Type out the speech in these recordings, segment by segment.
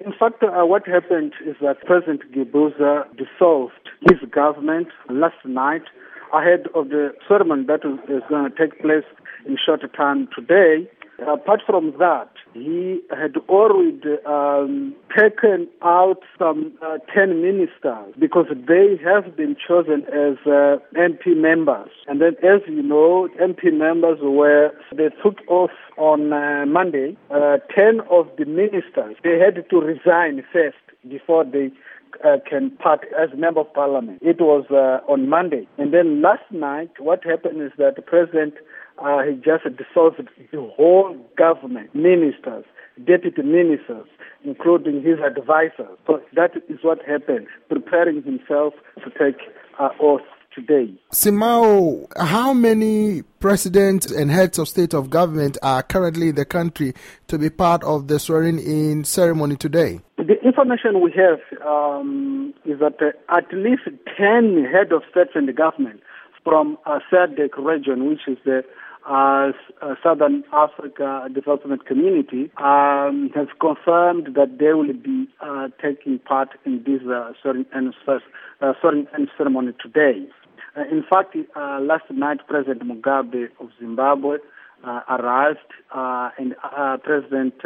In fact, what happened is that President Guebuza dissolved his government last night ahead of the ceremony that is going to take place in short time today. Apart from that, he had already taken out some 10 ministers because they have been chosen as MP members. And then, as you know, MP members they took off on Monday. 10 of the ministers, they had to resign first before they can part as member of parliament. It was on Monday. And then last night, what happened is that the president he just dissolved the whole government, ministers, deputy ministers, including his advisors. So that is what happened, preparing himself to take oath today. Simao, how many presidents and heads of state of government are currently in the country to be part of the swearing-in ceremony today? The information we have is that at least 10 head of states and the government from SADC region, which is the Southern Africa Development Community, has confirmed that they will be taking part in this swearing-in ceremony today. In fact, last night President Mugabe of Zimbabwe arrived, and President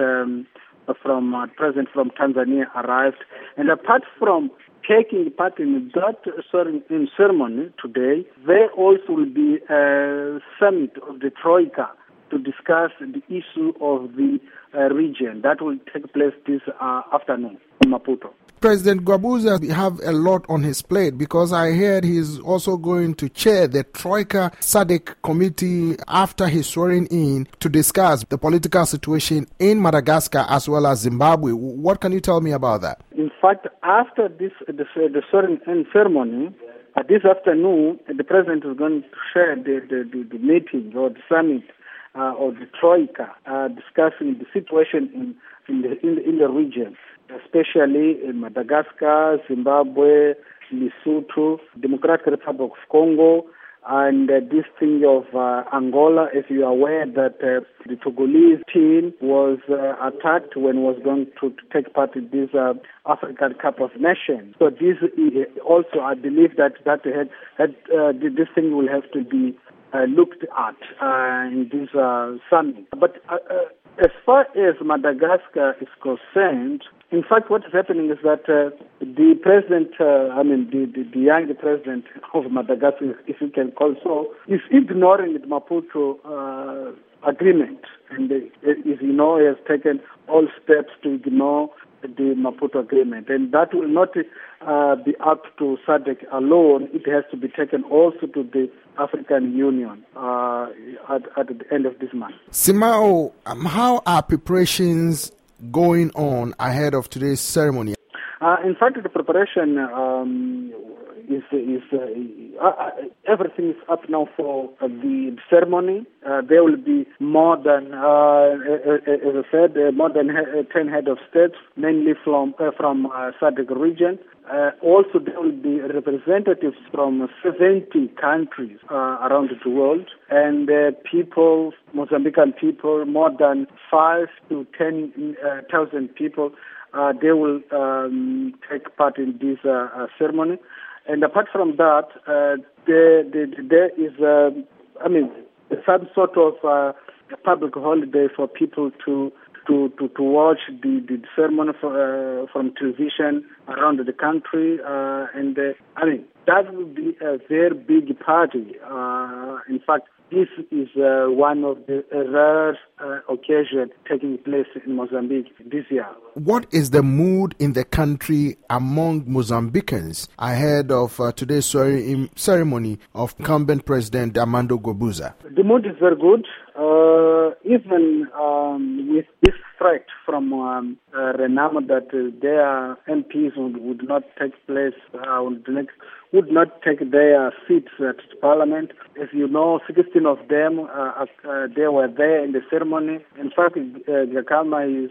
from Tanzania arrived, and apart from taking part in that swearing-in ceremony today, there also will be a summit of the Troika to discuss the issue of the region. That will take place this afternoon in Maputo. President Guebuza have a lot on his plate because I heard he's also going to chair the Troika SADC committee after his swearing in to discuss the political situation in Madagascar as well as Zimbabwe. What can you tell me about that? In fact, after the swearing-in ceremony, this afternoon, the president is going to share the meeting or the summit of the Troika, discussing the situation in the region, especially in Madagascar, Zimbabwe, Lesotho, Democratic Republic of Congo, and this thing of Angola. If you are aware that the Togolese team was attacked when was going to take part in this African Cup of Nations. So this also, I believe that this thing will have to be looked at in this summit. But as far as Madagascar is concerned, in fact, what is happening is that the president, the young president of Madagascar, if you can call so, is ignoring the Maputo agreement. And, as you know, he has taken all steps to ignore the Maputo agreement. And that will not be up to SADC alone. It has to be taken also to the African Union at the end of this month. Simao, how are preparations going on ahead of today's ceremony? In fact, the preparation is everything is up now for the ceremony. There will be more than, as I said, more than 10 head of states, mainly from SADC region. Also, there will be representatives from 70 countries around the world, and people, Mozambican people, more than 5 to 10,000 people. They will take part in this ceremony. And apart from that, there is, some sort of public holiday for people to watch the ceremony from television around the country. That will be a very big party. In fact, this is one of the rare occasions taking place in Mozambique this year. What is the mood in the country among Mozambicans ahead of today's ceremony of incumbent President Armando Guebuza? The mood is very good. Even with this threat from Renamo that their MPs would not take place, would not take their seats at Parliament. As you know, 16 of them, they were there in the ceremony. In fact, Gakama is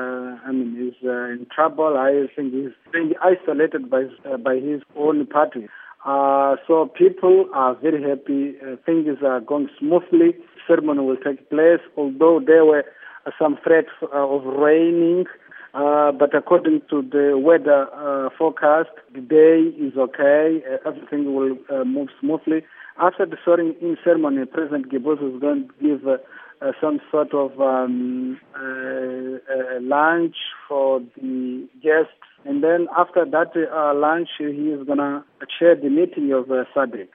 in trouble. I think he's being isolated by his own party. So people are very happy. Things are going smoothly. Ceremony will take place, although there were some threats of raining But according to the weather forecast, the day is okay. Everything will move smoothly. After the swearing-in ceremony, President Giboso is going to give some sort of lunch for the guests. And then after that lunch, he is going to chair the meeting of SADC.